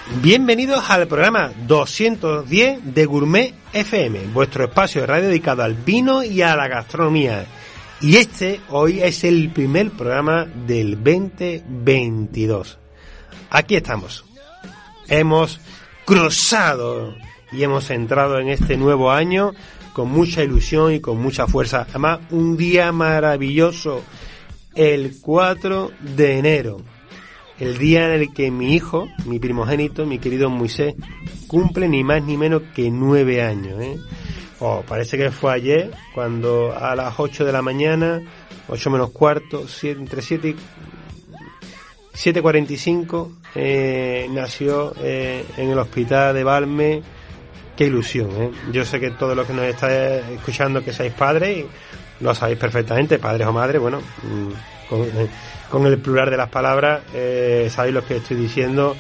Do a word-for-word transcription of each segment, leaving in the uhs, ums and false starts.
Bienvenidos al programa doscientos diez de Gourmet F M, vuestro espacio de radio dedicado al vino y a la gastronomía. Y este hoy es el primer programa del veinte veintidós. Aquí estamos. Hemos cruzado y hemos entrado en este nuevo año con mucha ilusión y con mucha fuerza. Además, un día maravilloso, el cuatro de enero. El día en el que mi hijo, mi primogénito, mi querido Moisés, cumple ni más ni menos que nueve años, ¿eh? Oh, parece que fue ayer, cuando a las ocho de la mañana, ocho menos cuarto, siete, entre siete y siete cuarenta y cinco, eh, nació eh, en el hospital de Valme. Qué ilusión, ¿eh? Yo sé que todos los que nos estáis escuchando que seáis padres, lo sabéis perfectamente, padres o madres, bueno, con, eh, con el plural de las palabras, eh, sabéis lo que estoy diciendo,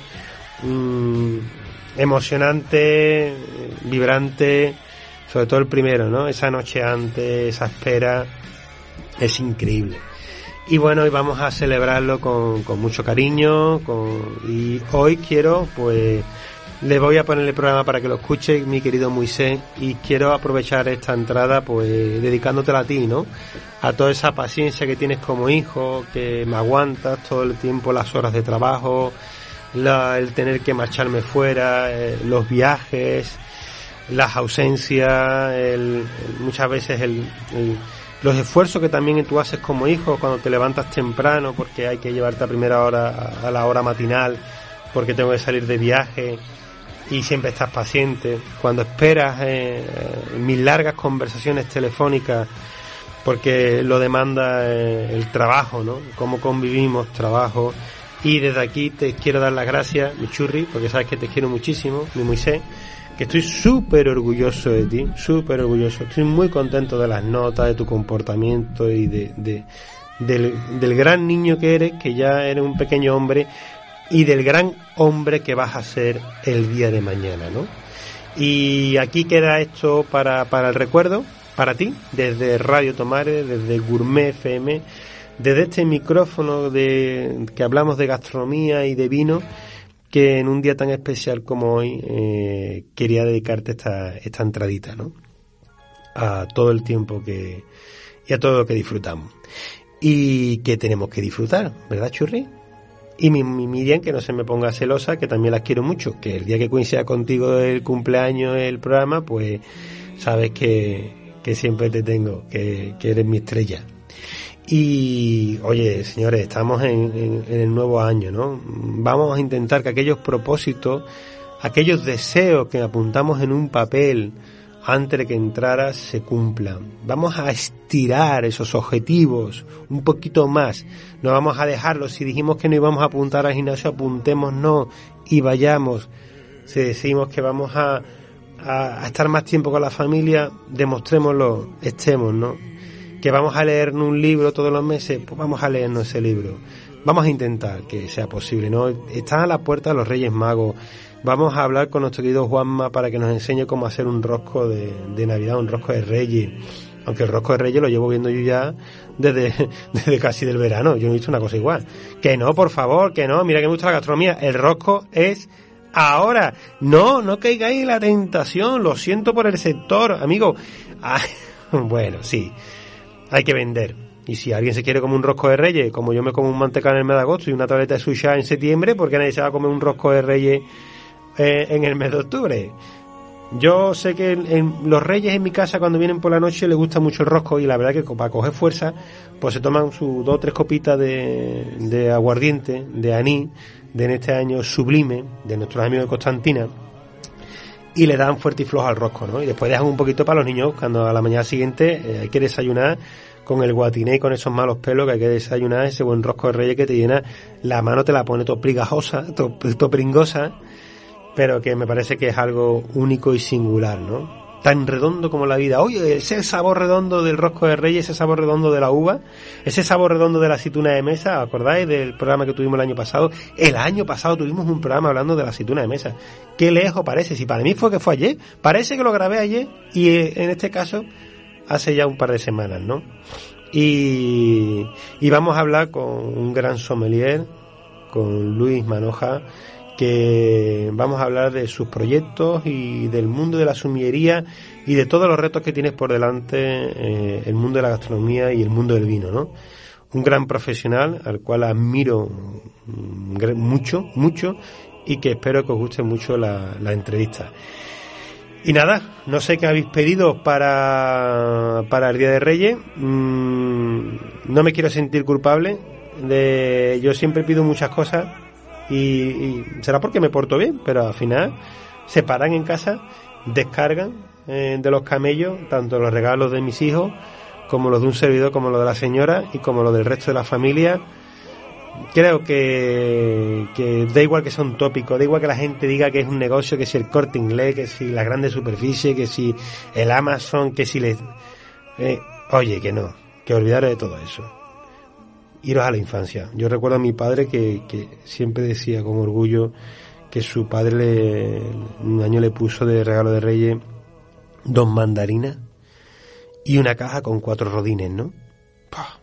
mm, emocionante, vibrante, sobre todo el primero, ¿no? Esa noche antes, esa espera, es increíble. Y bueno, hoy vamos a celebrarlo con, con mucho cariño, con, y hoy quiero, pues, le voy a poner el programa para que lo escuche mi querido Moisés, y quiero aprovechar esta entrada pues dedicándotela a ti, ¿no? A toda esa paciencia que tienes como hijo, que me aguantas todo el tiempo las horas de trabajo, la, el tener que marcharme fuera, eh, los viajes, las ausencias, el, el, muchas veces el, el, los esfuerzos que también tú haces como hijo cuando te levantas temprano porque hay que llevarte a primera hora, a, a la hora matinal, porque tengo que salir de viaje. Y siempre estás paciente, cuando esperas eh, mis largas conversaciones telefónicas, porque lo demanda eh, el trabajo, ¿no? Cómo convivimos, trabajo. Y desde aquí te quiero dar las gracias, mi churri, porque sabes que te quiero muchísimo, mi Moisés, que estoy súper orgulloso de ti, súper orgulloso. Estoy muy contento de las notas, de tu comportamiento y de, de del, del gran niño que eres, que ya eres un pequeño hombre, y del gran hombre que vas a ser el día de mañana, ¿no? Y aquí queda esto para, para el recuerdo, para ti, desde Radio Tomares, desde Gourmet F M, desde este micrófono de que hablamos de gastronomía y de vino, que en un día tan especial como hoy eh, quería dedicarte esta, esta entradita, ¿no? A todo el tiempo que y a todo lo que disfrutamos. Y que tenemos que disfrutar, ¿verdad, Churri? Y mi, mi Miriam, que no se me ponga celosa, que también las quiero mucho, que el día que coincida contigo el cumpleaños, el programa, pues sabes que, que siempre te tengo, que, que eres mi estrella. Y, oye, señores, estamos en, en, en el nuevo año, ¿no? Vamos a intentar que aquellos propósitos, aquellos deseos que apuntamos en un papel antes de que entrara se cumplan. Vamos a estirar esos objetivos un poquito más. No vamos a dejarlos. Si dijimos que no íbamos a apuntar al gimnasio, apuntémonos y vayamos. Si decimos que vamos a, a, a estar más tiempo con la familia, demostrémoslo, estemos, ¿no? Que vamos a leernos un libro todos los meses, pues vamos a leernos ese libro. Vamos a intentar que sea posible, ¿no? Están a la puerta los Reyes Magos. Vamos a hablar con nuestro querido Juanma para que nos enseñe cómo hacer un rosco de, de Navidad, un rosco de Reyes. Aunque el rosco de Reyes lo llevo viendo yo ya desde, desde casi del verano. Yo no he visto una cosa igual. Que no, por favor, que no. Mira que me gusta la gastronomía. El rosco es ahora. No, no caigáis en la tentación. Lo siento por el sector, amigo. Ah, bueno, sí. Hay que vender. Y si alguien se quiere comer un rosco de Reyes, como yo me como un mantecado en el mes de agosto y una tableta de suya en septiembre, ¿por qué nadie se va a comer un rosco de Reyes eh, en el mes de octubre? Yo sé que en, en los Reyes en mi casa, cuando vienen por la noche, les gusta mucho el rosco, y la verdad que para coger fuerza pues se toman sus dos o tres copitas de, de aguardiente, de anís, de en este año Sublime, de nuestros amigos de Constantina, y le dan fuerte y flojo al rosco, ¿no? Y después dejan un poquito para los niños cuando a la mañana siguiente eh, hay que desayunar con el guatiné y con esos malos pelos, que hay que desayunar ese buen rosco de Reyes que te llena la mano, te la pone todo prigajosa, todo, todo pringosa, pero que me parece que es algo único y singular, ¿no? Tan redondo como la vida. Oye, ese sabor redondo del rosco de Reyes, ese sabor redondo de la uva, ese sabor redondo de la aceituna de mesa. ¿Acordáis del programa que tuvimos el año pasado? El año pasado tuvimos un programa hablando de la aceituna de mesa. Qué lejos parece. Si para mí fue que fue ayer, parece que lo grabé ayer, y en este caso hace ya un par de semanas, ¿no? Y, y vamos a hablar con un gran sommelier, con Luis Manoja, que vamos a hablar de sus proyectos y del mundo de la sumillería y de todos los retos que tienes por delante eh, el mundo de la gastronomía y el mundo del vino, ¿no? Un gran profesional al cual admiro mucho, mucho, y que espero que os guste mucho la, la entrevista. Y nada, no sé qué habéis pedido para, para el Día de Reyes. Mm, no me quiero sentir culpable. De, yo siempre pido muchas cosas y, y será porque me porto bien, pero al final se paran en casa, descargan eh, de los camellos tanto los regalos de mis hijos como los de un servidor, como los de la señora y como los del resto de la familia. Creo que, que da igual que sea un tópico, da igual que la gente diga que es un negocio, que si el Corte Inglés, que si la grande superficie, que si el Amazon, que si les... Eh, oye, que no, que olvidaros de todo eso. Iros a la infancia. Yo recuerdo a mi padre que, que siempre decía con orgullo que su padre le, un año le puso de regalo de Reyes dos mandarinas y una caja con cuatro rodines, ¿no? ¡Pah!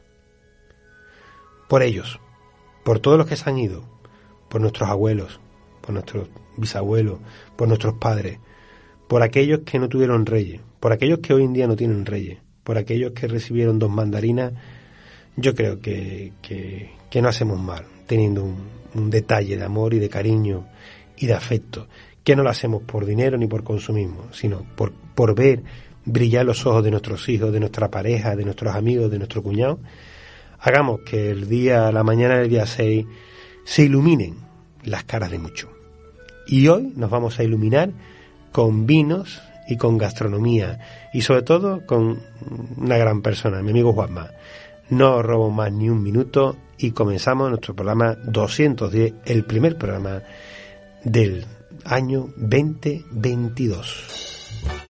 Por ellos. Por todos los que se han ido, por nuestros abuelos, por nuestros bisabuelos, por nuestros padres, por aquellos que no tuvieron reyes, por aquellos que hoy en día no tienen reyes, por aquellos que recibieron dos mandarinas, yo creo que, que, que no hacemos mal, teniendo un, un detalle de amor y de cariño y de afecto, que no lo hacemos por dinero ni por consumismo, sino por, por ver brillar los ojos de nuestros hijos, de nuestra pareja, de nuestros amigos, de nuestro cuñado. Hagamos que el día, la mañana del día seis, se iluminen las caras de muchos. Y hoy nos vamos a iluminar con vinos y con gastronomía. Y sobre todo con una gran persona, mi amigo Juanma. No os robo más ni un minuto y comenzamos nuestro programa doscientos diez, el primer programa del año veinte veintidós.